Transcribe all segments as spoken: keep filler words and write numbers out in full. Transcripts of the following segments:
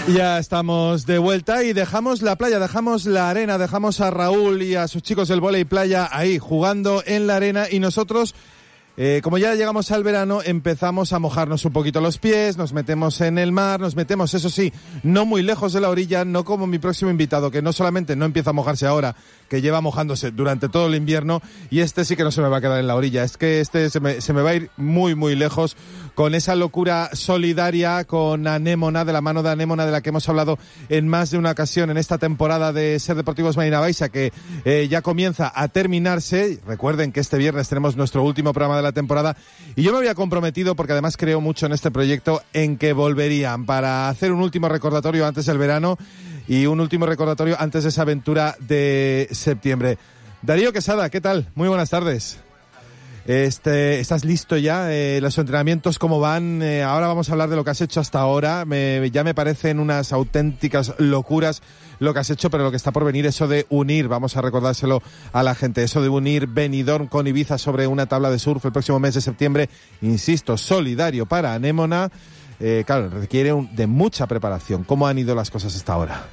Ya estamos de vuelta y dejamos la playa, dejamos la arena, dejamos a Raúl y a sus chicos del vóley playa ahí jugando en la arena y nosotros, eh, como ya llegamos al verano, empezamos a mojarnos un poquito los pies, nos metemos en el mar, nos metemos, eso sí, no muy lejos de la orilla, no como mi próximo invitado, que no solamente no empieza a mojarse ahora, que lleva mojándose durante todo el invierno, y este sí que no se me va a quedar en la orilla, es que este se me, se me va a ir muy muy lejos con esa locura solidaria con Anémona, de la mano de Anémona, de la que hemos hablado en más de una ocasión en esta temporada de Ser Deportivos Marina Baixa, que eh, ya comienza a terminarse. Recuerden que este viernes tenemos nuestro último programa de la temporada y yo me había comprometido, porque además creo mucho en este proyecto, en que volverían para hacer un último recordatorio antes del verano y un último recordatorio antes de esa aventura de septiembre. Darío Quesada, ¿qué tal? Muy buenas tardes. Este, ¿estás listo ya? Eh, los entrenamientos, ¿cómo van? Eh, ahora vamos a hablar de lo que has hecho hasta ahora. Me, ya me parecen unas auténticas locuras lo que has hecho, pero lo que está por venir, eso de unir, vamos a recordárselo a la gente, eso de unir Benidorm con Ibiza sobre una tabla de surf el próximo mes de septiembre, insisto, solidario para Anémona, eh, claro, requiere un, de mucha preparación. ¿Cómo han ido las cosas hasta ahora?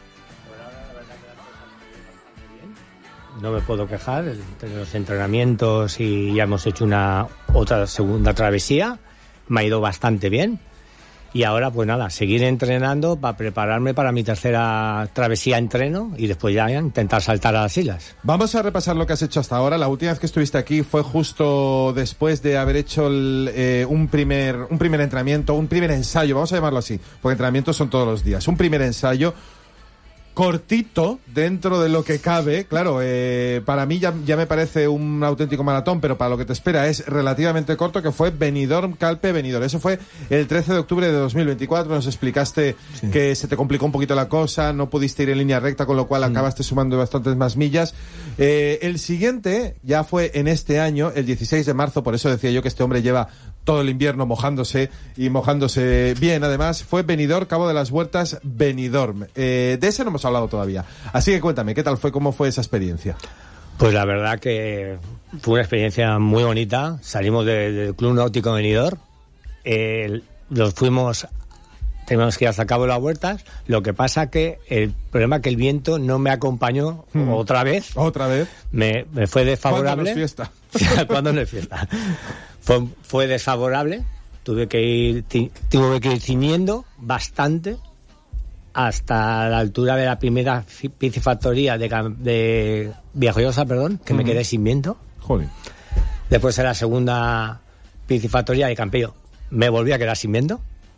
No me puedo quejar, entre los entrenamientos y ya hemos hecho una otra segunda travesía, me ha ido bastante bien y ahora pues nada, seguir entrenando para prepararme para mi tercera travesía entreno y después ya intentar saltar a las islas. Vamos a repasar lo que has hecho hasta ahora. La última vez que estuviste aquí fue justo después de haber hecho el, eh, un primer un primer entrenamiento, un primer ensayo, vamos a llamarlo así, porque entrenamientos son todos los días, un primer ensayo cortito dentro de lo que cabe, claro, eh, para mí ya, ya me parece un auténtico maratón, pero para lo que te espera es relativamente corto, que fue Benidorm Calpe Benidorm. Eso fue el trece de octubre de dos mil veinticuatro, nos explicaste sí. que se te complicó un poquito la cosa, no pudiste ir en línea recta, con lo cual mm. acabaste sumando bastantes más millas. Eh, el siguiente ya fue en este año, el dieciséis de marzo, por eso decía yo que este hombre lleva todo el invierno mojándose y mojándose bien, además, fue Benidorm, Cabo de las Huertas, Benidorm. Eh, de ese no hemos hablado todavía. Así que cuéntame, ¿qué tal fue? ¿Cómo fue esa experiencia? Pues la verdad que fue una experiencia muy bonita. Salimos de, del Club Náutico Benidorm, eh, los fuimos, teníamos que ir hasta Cabo de las Huertas. Lo que pasa que el problema es que el viento no me acompañó hmm. otra vez. ¿Otra vez? Me, me fue desfavorable. ¿Cuándo no es fiesta? ¿Cuándo no es fiesta? Fue, fue desfavorable, tuve que ir ti, tuve que ir ciñendo bastante hasta la altura de la primera piscifactoría de, de Villajoyosa, perdón, que mm. me quedé sin viento. Joder. Después de la segunda piscifactoría de Campello me volví a quedar sin viento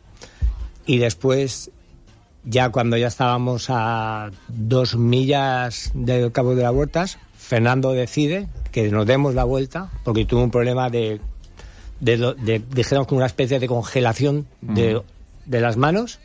y después, ya cuando ya estábamos a dos millas del Cabo de las Huertas, Fernando decide que nos demos la vuelta porque tuvo un problema de De, de, dijéramos con una especie de congelación de, mm. de las manos,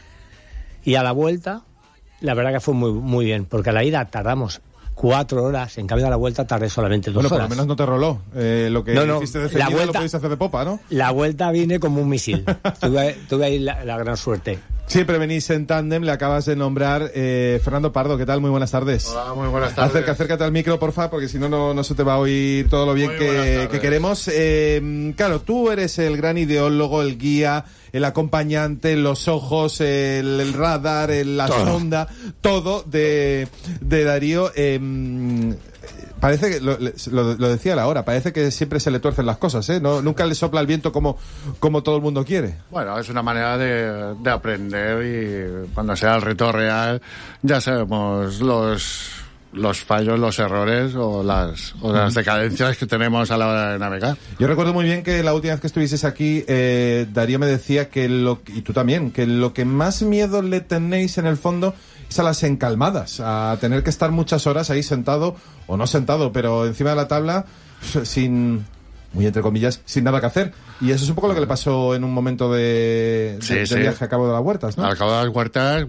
y a la vuelta la verdad que fue muy muy bien, porque a la ida tardamos cuatro horas, en cambio a la vuelta tardé solamente dos bueno, horas. Por lo menos no te roló eh, lo que no, no, hiciste de ceñido, vuelta, lo pudiste hacer de popa, ¿no? La vuelta viene como un misil. tuve, tuve ahí la, la gran suerte. Siempre venís en tándem, le acabas de nombrar eh, Fernando Pardo, ¿qué tal? Muy buenas tardes. Hola, muy buenas tardes. Acerca, acércate al micro, porfa, porque si no, no, no se te va a oír todo lo bien que, que queremos. Eh, claro, tú eres el gran ideólogo, el guía, el acompañante, los ojos, el, el radar, el, la todo. sonda, todo de, de Darío. Eh, Parece que, lo, lo, lo decía a la hora, parece que siempre se le tuercen las cosas, ¿eh? No, nunca le sopla el viento como, como todo el mundo quiere. Bueno, es una manera de, de aprender y cuando sea el reto real ya sabemos los, los fallos, los errores o las, o las decadencias que tenemos a la hora de navegar. Yo recuerdo muy bien que la última vez que estuvieses aquí, eh, Darío me decía que lo, y tú también, que lo que más miedo le tenéis en el fondo es a las encalmadas, a tener que estar muchas horas ahí sentado, o no sentado, pero encima de la tabla, sin, muy entre comillas, sin nada que hacer. Y eso es un poco lo que le pasó en un momento de, de, sí, de sí. viaje a Cabo de las Huertas, ¿no? Al Cabo de las Huertas,